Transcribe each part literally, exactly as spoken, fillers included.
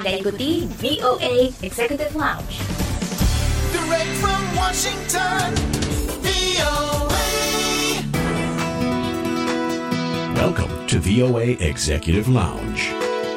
Anda ikuti V O A Executive Lounge. Direct from Washington, V O A. Welcome to V O A Executive Lounge.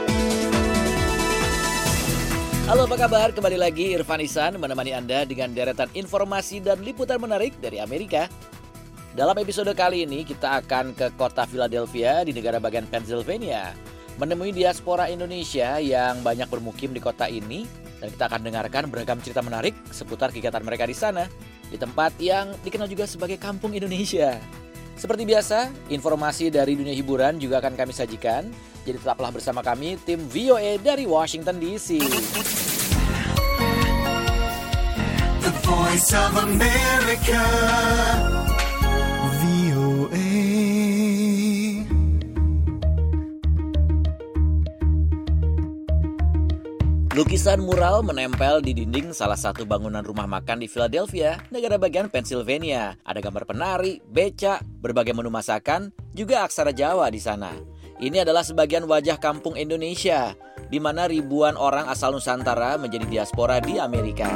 Halo, apa kabar? Kembali lagi Irfan Ihsan menemani Anda dengan deretan informasi dan liputan menarik dari Amerika. Dalam episode kali ini kita akan ke kota Philadelphia di negara bagian Pennsylvania, menemui diaspora Indonesia yang banyak bermukim di kota ini, dan kita akan dengarkan beragam cerita menarik seputar kegiatan mereka di sana, di tempat yang dikenal juga sebagai Kampung Indonesia. Seperti biasa, informasi dari dunia hiburan juga akan kami sajikan, jadi tetaplah bersama kami tim V O A dari Washington D C. The Voice of America, V O A. Lukisan mural menempel di dinding salah satu bangunan rumah makan di Philadelphia, negara bagian Pennsylvania. Ada gambar penari, becak, berbagai menu masakan, juga aksara Jawa di sana. Ini adalah sebagian wajah kampung Indonesia, di mana ribuan orang asal Nusantara menjadi diaspora di Amerika.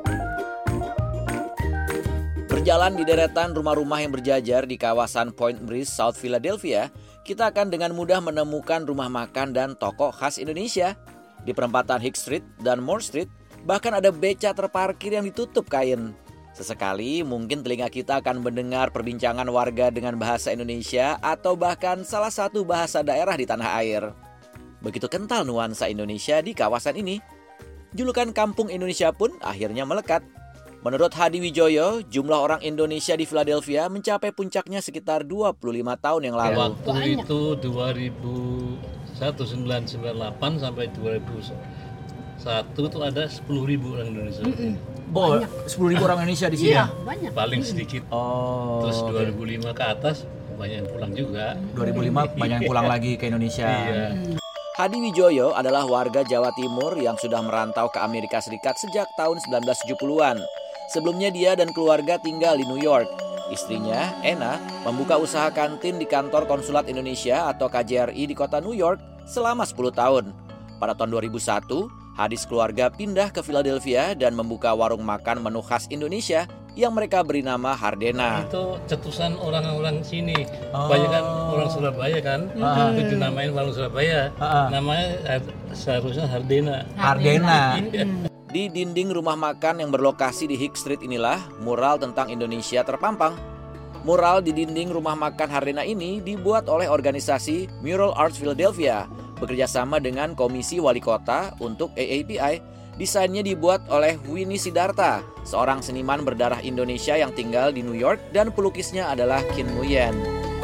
Berjalan di deretan rumah-rumah yang berjajar di kawasan Point Breeze, South Philadelphia, kita akan dengan mudah menemukan rumah makan dan toko khas Indonesia. Di perempatan Hicks Street dan Moore Street, bahkan ada beca terparkir yang ditutup kain. Sesekali mungkin telinga kita akan mendengar perbincangan warga dengan bahasa Indonesia atau bahkan salah satu bahasa daerah di tanah air. Begitu kental nuansa Indonesia di kawasan ini. Julukan Kampung Indonesia pun akhirnya melekat. Menurut Hadi Wijoyo, jumlah orang Indonesia di Philadelphia mencapai puncaknya sekitar dua puluh lima tahun yang lalu. Waktu itu dua ribu satu, seribu sembilan ratus sembilan puluh delapan sampai dua ribu satu itu ada sepuluh ribu orang Indonesia. Oh, sepuluh ribu orang Indonesia di sini. Iya, banyak. Paling sedikit. Oh. Terus dua ribu lima ke atas banyak yang pulang juga. dua ribu lima banyak yang pulang lagi ke Indonesia. Iya. Hadi Wijoyo adalah warga Jawa Timur yang sudah merantau ke Amerika Serikat sejak tahun sembilan belas tujuh puluhan. Sebelumnya dia dan keluarga tinggal di New York. Istrinya, Ena, membuka usaha kantin di kantor konsulat Indonesia atau K J R I di kota New York selama sepuluh tahun. Pada tahun dua ribu satu, Hadi sekeluarga pindah ke Philadelphia dan membuka warung makan menu khas Indonesia yang mereka beri nama Hardena. Itu cetusan orang-orang sini. Oh. Banyak kan orang Surabaya kan. Uh-huh. Itu dinamain warung Surabaya. Uh-huh. Namanya seharusnya Hardena. Hardena. Di dinding rumah makan yang berlokasi di Hicks Street inilah mural tentang Indonesia terpampang. Mural di dinding rumah makan Hardena ini dibuat oleh organisasi Mural Arts Philadelphia bekerja sama dengan Komisi Wali Kota untuk A A P I. Desainnya dibuat oleh Winnie Sidarta, seorang seniman berdarah Indonesia yang tinggal di New York, dan pelukisnya adalah Kim Nguyen.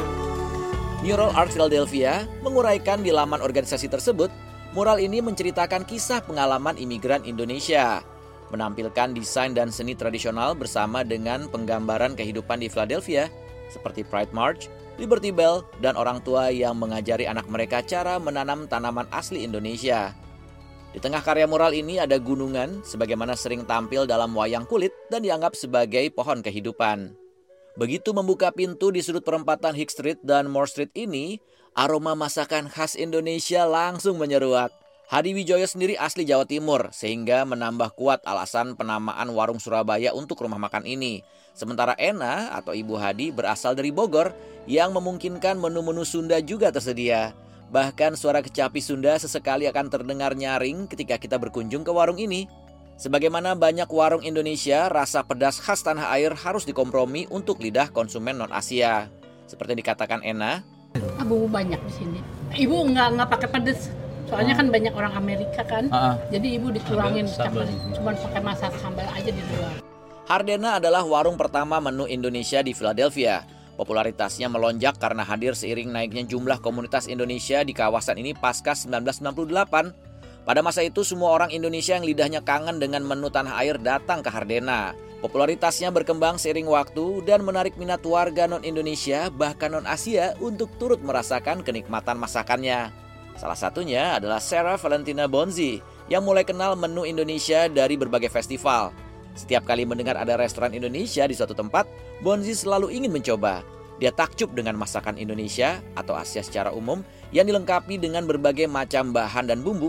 Mural Arts Philadelphia menguraikan di laman organisasi tersebut, mural ini menceritakan kisah pengalaman imigran Indonesia, menampilkan desain dan seni tradisional bersama dengan penggambaran kehidupan di Philadelphia, seperti Pride March, Liberty Bell, dan orang tua yang mengajari anak mereka cara menanam tanaman asli Indonesia. Di tengah karya mural ini ada gunungan, sebagaimana sering tampil dalam wayang kulit dan dianggap sebagai pohon kehidupan. Begitu membuka pintu di sudut perempatan Hicks Street dan Moore Street ini, aroma masakan khas Indonesia langsung menyeruak. Hadi Wijoyo sendiri asli Jawa Timur, sehingga menambah kuat alasan penamaan warung Surabaya untuk rumah makan ini. Sementara Ena atau Ibu Hadi berasal dari Bogor, yang memungkinkan menu-menu Sunda juga tersedia. Bahkan suara kecapi Sunda sesekali akan terdengar nyaring ketika kita berkunjung ke warung ini. Sebagaimana banyak warung Indonesia, rasa pedas khas tanah air harus dikompromi untuk lidah konsumen non-Asia. Seperti yang dikatakan Ena, Bumbu banyak di sini. Ibu nggak nggak pakai pedes, soalnya kan banyak orang Amerika kan. Uh-uh. Jadi ibu dikurangin Sambal. sambal, cuma pakai masak sambal aja di luar. Hardena adalah warung pertama menu Indonesia di Philadelphia. Popularitasnya melonjak karena hadir seiring naiknya jumlah komunitas Indonesia di kawasan ini pasca seribu sembilan ratus sembilan puluh delapan. Pada masa itu semua orang Indonesia yang lidahnya kangen dengan menu tanah air datang ke Hardena. Popularitasnya berkembang seiring waktu dan menarik minat warga non-Indonesia bahkan non-Asia untuk turut merasakan kenikmatan masakannya. Salah satunya adalah Sarah Valentina Bonzi yang mulai kenal menu Indonesia dari berbagai festival. Setiap kali mendengar ada restoran Indonesia di suatu tempat, Bonzi selalu ingin mencoba. Dia takjub dengan masakan Indonesia atau Asia secara umum yang dilengkapi dengan berbagai macam bahan dan bumbu.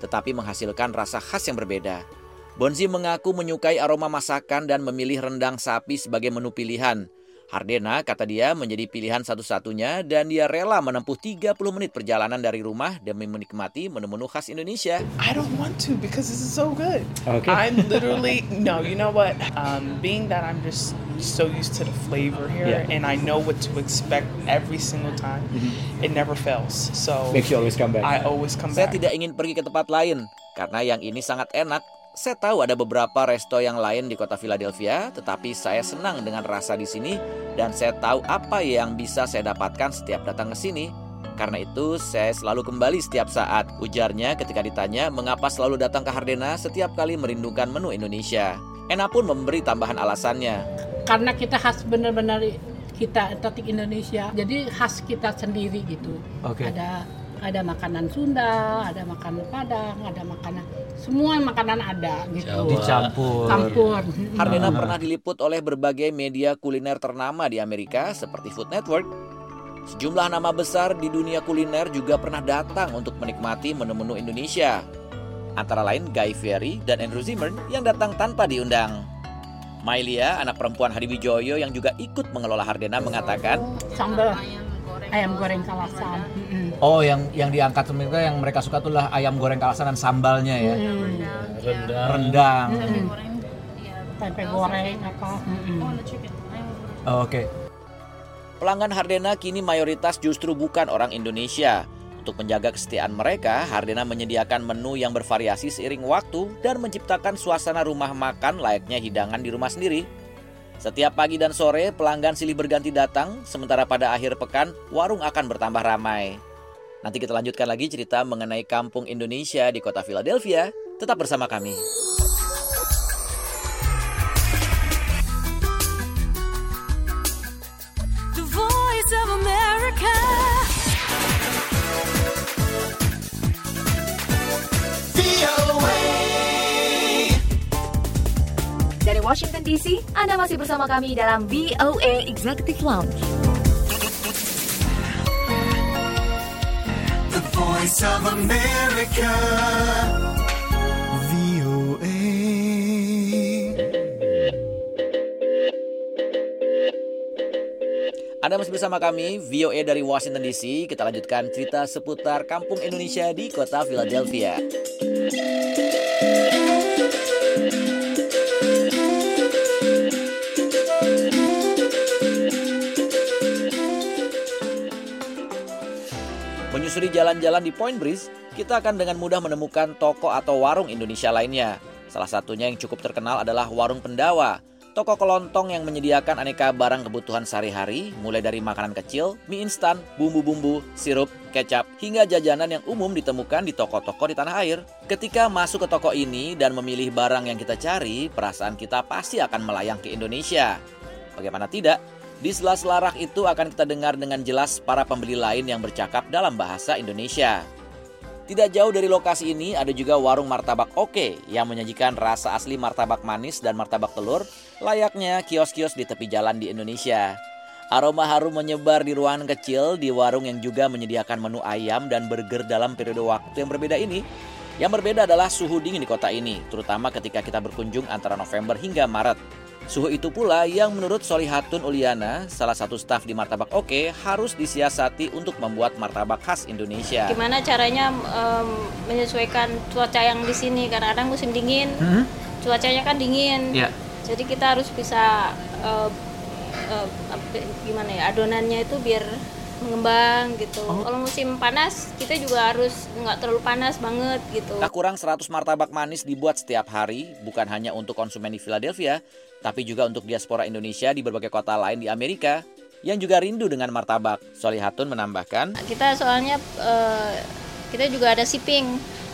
tetapi menghasilkan rasa khas yang berbeda. Bonzi mengaku menyukai aroma masakan dan memilih rendang sapi sebagai menu pilihan. Hardena, kata dia, menjadi pilihan satu-satunya dan dia rela menempuh tiga puluh menit perjalanan dari rumah demi menikmati menu-menu khas Indonesia. I don't want to because this is so good. Okay. I'm literally, no, you know what? Um, being that I'm just so used to the flavor here Yeah. and I know what to expect every single time, Mm-hmm. it never fails. So Makes you always come back. I always come Saya back. tidak ingin pergi ke tempat lain karena yang ini sangat enak. Saya tahu ada beberapa resto yang lain di kota Philadelphia, tetapi saya senang dengan rasa di sini dan saya tahu apa yang bisa saya dapatkan setiap datang ke sini. Karena itu, saya selalu kembali setiap saat, ujarnya ketika ditanya mengapa selalu datang ke Hardena setiap kali merindukan menu Indonesia. Ena pun memberi tambahan alasannya. Karena kita khas benar-benar kita estetik Indonesia, jadi khas kita sendiri gitu. Oke. Ada ada makanan Sunda, ada makanan Padang, ada makanan semua makanan ada gitu. Jawa. Dicampur. Campur. Hardena Hmm. pernah diliput oleh berbagai media kuliner ternama di Amerika seperti Food Network. Sejumlah nama besar di dunia kuliner juga pernah datang untuk menikmati menu-menu Indonesia. Antara lain Guy Fieri dan Andrew Zimmern yang datang tanpa diundang. Mailia, anak perempuan Hadiwijoyo yang juga ikut mengelola Hardena, mengatakan, Sambal ayam goreng kalasan. Mm-mm. Oh, yang yang diangkat sebenarnya yang mereka suka tuh lah ayam goreng kalasan dan sambalnya ya. Hmm. Rendang. Rendang. Mm-mm. Tempe goreng apa. Mm-mm. Oh, Oke. pelanggan Hardena kini mayoritas justru bukan orang Indonesia. Untuk menjaga kesetiaan mereka, Hardena menyediakan menu yang bervariasi seiring waktu dan menciptakan suasana rumah makan layaknya hidangan di rumah sendiri. Setiap pagi dan sore, pelanggan silih berganti datang, sementara pada akhir pekan, warung akan bertambah ramai. Nanti kita lanjutkan lagi cerita mengenai kampung Indonesia di kota Philadelphia. Tetap bersama kami. The Voice of America. V O A. Dari Washington D C, Anda masih bersama kami dalam V O A Executive Lounge. The Voice of America. V O A. Anda masih bersama kami, V O A dari Washington D C. Kita lanjutkan cerita seputar kampung Indonesia di kota Philadelphia. Menyusuri jalan-jalan di Point Breeze, kita akan dengan mudah menemukan toko atau warung Indonesia lainnya. Salah satunya yang cukup terkenal adalah Warung Pendawa, toko kelontong yang menyediakan aneka barang kebutuhan sehari-hari, mulai dari makanan kecil, mie instan, bumbu-bumbu, sirup, kecap, hingga jajanan yang umum ditemukan di toko-toko di tanah air. Ketika masuk ke toko ini dan memilih barang yang kita cari, perasaan kita pasti akan melayang ke Indonesia. Bagaimana tidak? Di sela-sela rak itu akan kita dengar dengan jelas para pembeli lain yang bercakap dalam bahasa Indonesia. Tidak jauh dari lokasi ini ada juga warung martabak Oke yang menyajikan rasa asli martabak manis dan martabak telur layaknya kios-kios di tepi jalan di Indonesia. Aroma harum menyebar di ruangan kecil di warung yang juga menyediakan menu ayam dan burger dalam periode waktu yang berbeda ini. Yang berbeda adalah suhu dingin di kota ini, terutama ketika kita berkunjung antara November hingga Maret. Suhu itu pula yang menurut Solihatun Uliana, salah satu staf di Martabak Oke, harus disiasati untuk membuat martabak khas Indonesia. Gimana caranya um, menyesuaikan cuaca yang di sini, karena kadang musim dingin, Hmm? cuacanya kan dingin, Ya. jadi kita harus bisa uh, uh, apa- gimana ya, adonannya itu biar mengembang gitu. Oh. Kalau musim panas kita juga harus nggak terlalu panas banget gitu. Tak kurang seratus martabak manis dibuat setiap hari, bukan hanya untuk konsumen di Philadelphia, tapi juga untuk diaspora Indonesia di berbagai kota lain di Amerika yang juga rindu dengan martabak. Solihatun menambahkan, Kita soalnya uh, kita juga ada shipping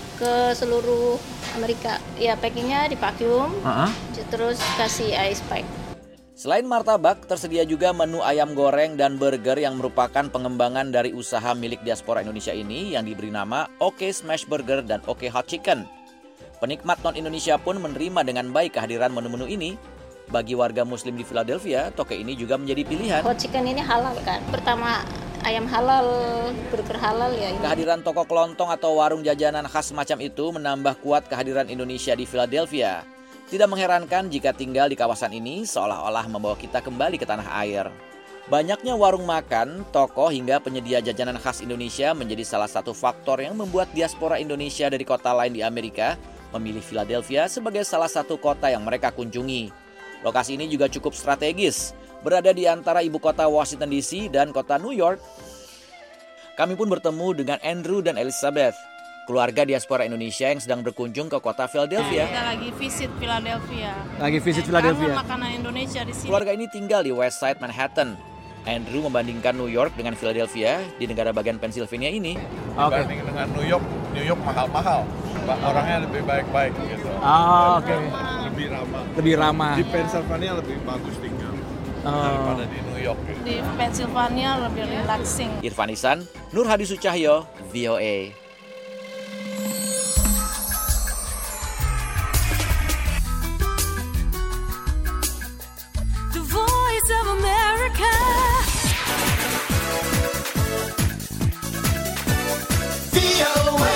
ke seluruh Amerika. Ya packingnya di vacuum, Uh-uh. terus kasih ice pack. selain martabak, tersedia juga menu ayam goreng dan burger yang merupakan pengembangan dari usaha milik diaspora Indonesia ini yang diberi nama Oke Smash Burger dan Oke Hot Chicken. Penikmat non-Indonesia pun menerima dengan baik kehadiran menu-menu ini. Bagi warga muslim di Philadelphia, toko ini juga menjadi pilihan. Hot chicken ini halal kan. Pertama ayam halal, burger halal ya ini. Kehadiran toko kelontong atau warung jajanan khas semacam itu menambah kuat kehadiran Indonesia di Philadelphia. Tidak mengherankan jika tinggal di kawasan ini seolah-olah membawa kita kembali ke tanah air. Banyaknya warung makan, toko hingga penyedia jajanan khas Indonesia menjadi salah satu faktor yang membuat diaspora Indonesia dari kota lain di Amerika memilih Philadelphia sebagai salah satu kota yang mereka kunjungi. Lokasi ini juga cukup strategis, berada di antara ibu kota Washington D C dan kota New York. Kami pun bertemu dengan Andrew dan Elizabeth, keluarga diaspora Indonesia yang sedang berkunjung ke kota Philadelphia. Kita lagi visit Philadelphia. Lagi visit Dan Philadelphia. kangen makanan Indonesia di sini. Keluarga ini tinggal di West Side Manhattan. Andrew membandingkan New York dengan Philadelphia di negara bagian Pennsylvania ini. Oke. Dibanding dengan New York, New York mahal-mahal. Orangnya lebih baik-baik gitu. Oh, oke. Okay. Lebih ramah. Lebih ramah. Di Pennsylvania lebih bagus tinggal Oh. daripada di New York. Gitu. Di Pennsylvania lebih relaxing. Irfan Isan, Nur Hadi Sucahyo, V O A. The Voice of America. V O A.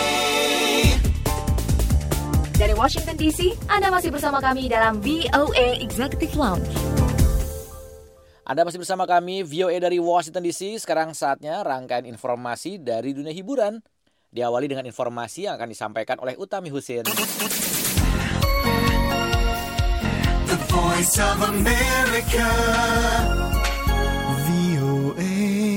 Dari Washington D C, Anda masih bersama kami dalam V O A Executive Lounge. Anda masih bersama kami, V O A dari Washington D C. Sekarang saatnya rangkaian informasi dari dunia hiburan. Diawali dengan informasi yang akan disampaikan oleh Utami Husin. The Voice of America. V O A.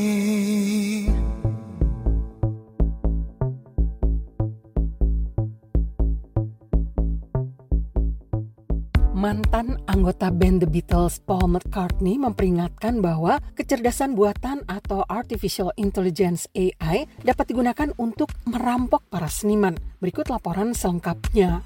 Mantan anggota band The Beatles Paul McCartney memperingatkan bahwa kecerdasan buatan atau artificial intelligence A I dapat digunakan untuk merampok para seniman. Berikut laporan selengkapnya.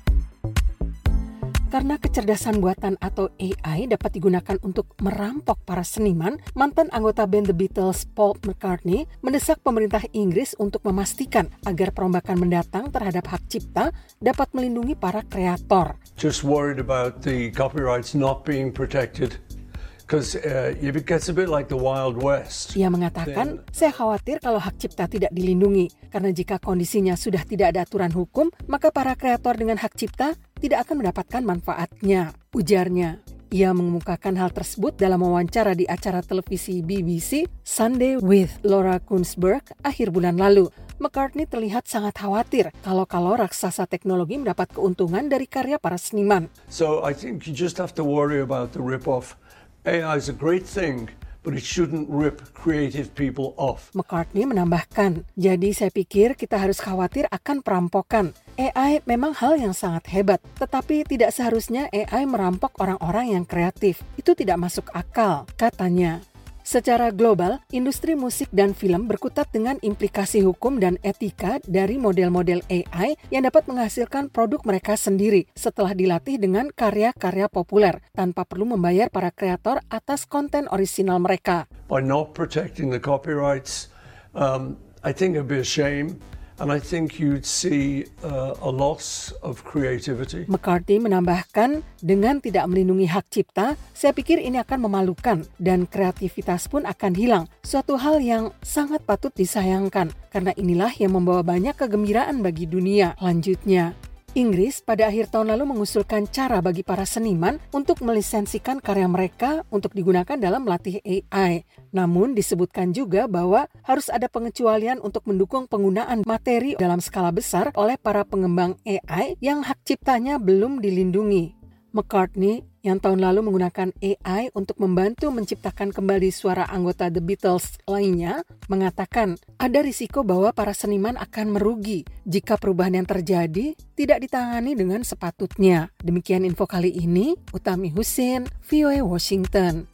Karena kecerdasan buatan atau A I dapat digunakan untuk merampok para seniman, mantan anggota band The Beatles Paul McCartney mendesak pemerintah Inggris untuk memastikan agar perombakan mendatang terhadap hak cipta dapat melindungi para kreator. Just worried about the copyrights not being protected. Because uh, it gets a bit like the Wild West. Ia mengatakan, saya khawatir kalau hak cipta tidak dilindungi, karena jika kondisinya sudah tidak ada aturan hukum, maka para kreator dengan hak cipta tidak akan mendapatkan manfaatnya, ujarnya. Ia mengemukakan hal tersebut dalam wawancara di acara televisi B B C Sunday with Laura Kuenssberg akhir bulan lalu. McCartney terlihat sangat khawatir kalau-kalau raksasa teknologi mendapat keuntungan dari karya para seniman. So I think you just have to worry about the rip-off. A I is a great thing, but it shouldn't rip creative people off. McCartney menambahkan, jadi saya pikir kita harus khawatir akan perampokan. A I memang hal yang sangat hebat, tetapi tidak seharusnya A I merampok orang-orang yang kreatif. Itu tidak masuk akal, katanya. Secara global, industri musik dan film berkutat dengan implikasi hukum dan etika dari model-model A I yang dapat menghasilkan produk mereka sendiri setelah dilatih dengan karya-karya populer tanpa perlu membayar para kreator atas konten orisinal mereka. By not protecting the copyrights, um, I think it'd be a shame. And I think you'd see uh, a loss of creativity. McCartney menambahkan, dengan tidak melindungi hak cipta, saya pikir ini akan memalukan dan kreativitas pun akan hilang. Suatu hal yang sangat patut disayangkan, karena inilah yang membawa banyak kegembiraan bagi dunia. Lanjutnya, Inggris pada akhir tahun lalu mengusulkan cara bagi para seniman untuk melisensikan karya mereka untuk digunakan dalam melatih A I. Namun disebutkan juga bahwa harus ada pengecualian untuk mendukung penggunaan materi dalam skala besar oleh para pengembang A I yang hak ciptanya belum dilindungi. McCartney yang tahun lalu menggunakan A I untuk membantu menciptakan kembali suara anggota The Beatles lainnya, mengatakan ada risiko bahwa para seniman akan merugi jika perubahan yang terjadi tidak ditangani dengan sepatutnya. Demikian info kali ini, Utami Husin, V O A Washington.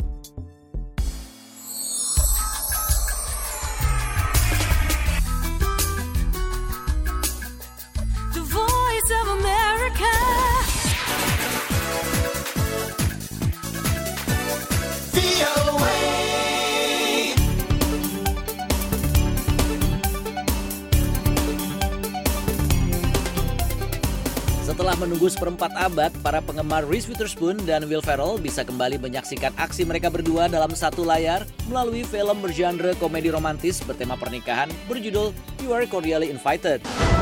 The Voice of America. Setelah Setelah menunggu seperempat abad, para penggemar Reese Witherspoon dan Will Ferrell bisa kembali menyaksikan aksi mereka berdua dalam satu layar melalui film bergenre komedi romantis bertema pernikahan berjudul You Are Cordially Invited.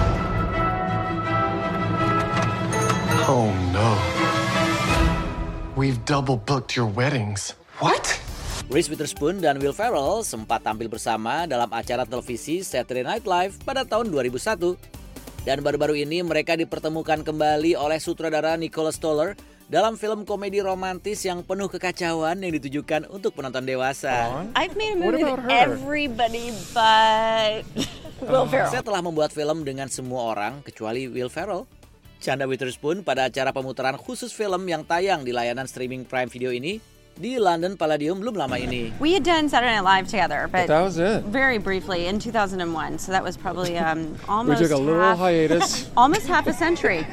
Oh no. We've double booked your weddings. What? Reese Witherspoon dan Will Ferrell sempat tampil bersama dalam acara televisi Saturday Night Live pada tahun dua ribu satu. Dan baru-baru ini mereka dipertemukan kembali oleh sutradara Nicholas Stoller dalam film komedi romantis yang penuh kekacauan yang ditujukan untuk penonton dewasa. I've made a movie with everybody but Will Ferrell. Saya telah membuat film dengan semua orang kecuali Will Ferrell. Canda Witherspoon pada acara pemutaran khusus film yang tayang di layanan streaming Prime Video ini di London Palladium belum lama ini. We had done Saturday Night Live together, but, but that was it. Very briefly in two thousand one. So that was probably um, almost we took a little half, hiatus. almost half a century.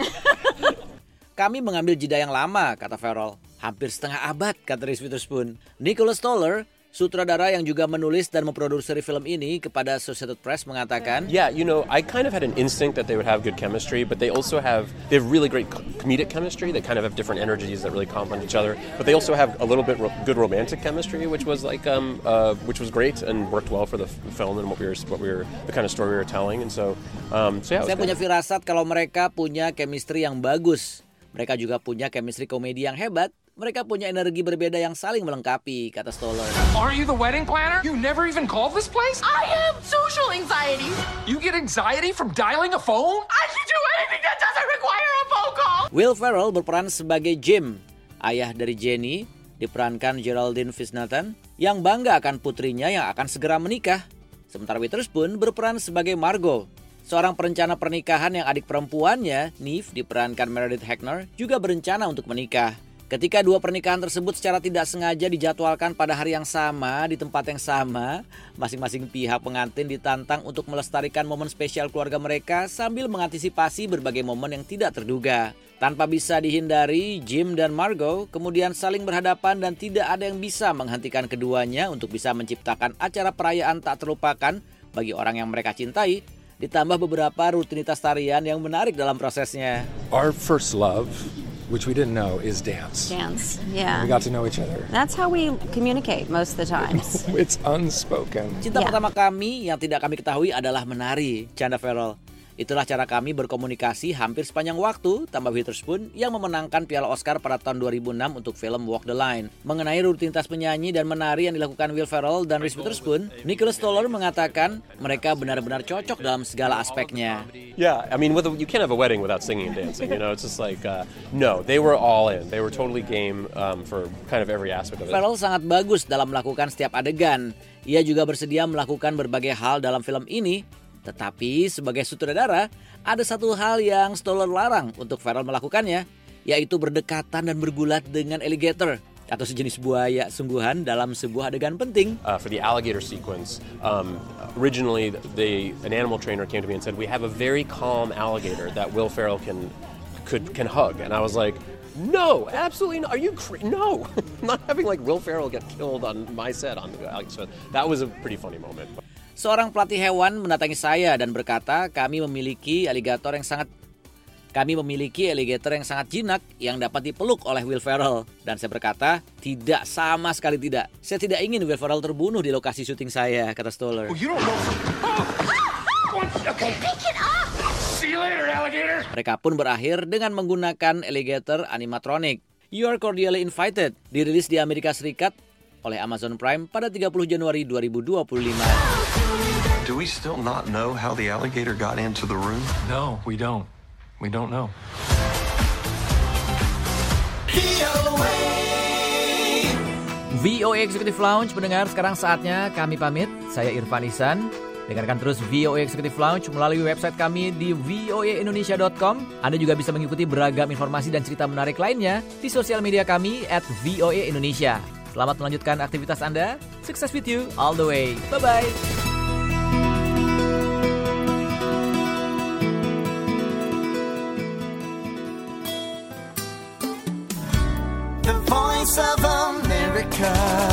Kami mengambil jeda yang lama, kata Ferrell. Hampir setengah abad, kata Reese Witherspoon. Nicholas Stoller, sutradara yang juga menulis dan memproduksi film ini, kepada Associated Press mengatakan, Yeah, you know, I kind of had an instinct that they would have good chemistry, but they also have they have really great comedic chemistry. They kind of have different energies that really complement each other. But they also have a little bit ro- good romantic chemistry, which was like um uh which was great and worked well for the f- film and what we were what we were the kind of story we were telling. And so um so yeah. Saya punya firasat kalau mereka punya chemistry yang bagus. Mereka juga punya chemistry komedi yang hebat. Mereka punya energi berbeda yang saling melengkapi, kata Stoller. Aren't you the wedding planner? You never even called this place? I have social anxiety. You get anxiety from dialing a phone? I can do anything that doesn't require a phone call. Will Ferrell berperan sebagai Jim, ayah dari Jenny, diperankan Geraldine Visnathan, yang bangga akan putrinya yang akan segera menikah. Sementara Witherspoon berperan sebagai Margot, seorang perencana pernikahan yang adik perempuannya, Neve, diperankan Meredith Hackner, juga berencana untuk menikah. Ketika dua pernikahan tersebut secara tidak sengaja dijadwalkan pada hari yang sama, di tempat yang sama, masing-masing pihak pengantin ditantang untuk melestarikan momen spesial keluarga mereka sambil mengantisipasi berbagai momen yang tidak terduga. Tanpa bisa dihindari, Jim dan Margot kemudian saling berhadapan dan tidak ada yang bisa menghentikan keduanya untuk bisa menciptakan acara perayaan tak terlupakan bagi orang yang mereka cintai, ditambah beberapa rutinitas tarian yang menarik dalam prosesnya. Our first love, which we didn't know, is dance. Dance, yeah. We got to know each other. That's how we communicate most of the times. It's unspoken. Cinta Yeah. pertama kami yang tidak kami ketahui adalah menari, canda Ferrell. Itulah cara kami berkomunikasi hampir sepanjang waktu, tambah Witherspoon yang memenangkan Piala Oscar pada tahun dua ribu enam untuk film Walk the Line. Mengenai rutinitas penyanyi dan menari yang dilakukan Will Ferrell dan Reese Witherspoon, Nicholas Stoller mengatakan mereka benar-benar cocok dalam segala aspeknya. Yeah, I mean, with a, you can't have a wedding without singing and dancing. You know, it's just like uh, no, they were all in. They were totally game um, for kind of every aspect of it. Ferrell sangat bagus dalam melakukan setiap adegan. Ia juga bersedia melakukan berbagai hal dalam film ini. Tetapi sebagai sutradara, ada satu hal yang Stoller larang untuk Ferrell melakukannya, yaitu berdekatan dan bergulat dengan alligator atau sejenis buaya sungguhan dalam sebuah adegan penting. Uh, for the alligator sequence, um, originally they, an animal trainer came to me and said, we have a very calm alligator that Will Ferrell can could can hug. And I was like, no, absolutely not. Are you cra- no? I'm not having like Will Ferrell get killed on my set on the alligator. So that was a pretty funny moment. Seorang pelatih hewan mendatangi saya dan berkata, kami memiliki alligator yang sangat kami memiliki alligator yang sangat jinak yang dapat dipeluk oleh Will Ferrell. Dan saya berkata, tidak, sama sekali tidak. Saya tidak ingin Will Ferrell terbunuh di lokasi syuting saya, kata Stoller. Oh, you don't know. Oh. Okay, pick it up. See you later, alligator. Mereka pun berakhir dengan menggunakan alligator animatronic. You Are Cordially Invited dirilis di Amerika Serikat oleh Amazon Prime pada tiga puluh Januari dua ribu dua puluh lima. Do we still not know how the alligator got into the room? No, we don't. We don't know. V O A Executive Lounge pendengar, sekarang saatnya kami pamit. Saya Irfan Ihsan. Dengarkan terus V O A Executive Lounge melalui website kami di v o a indonesia dot com. Anda juga bisa mengikuti beragam informasi dan cerita menarik lainnya di sosial media kami at V O A Indonesia. Selamat melanjutkan aktivitas Anda. Success with you all the way. Bye-bye. The Voice of America.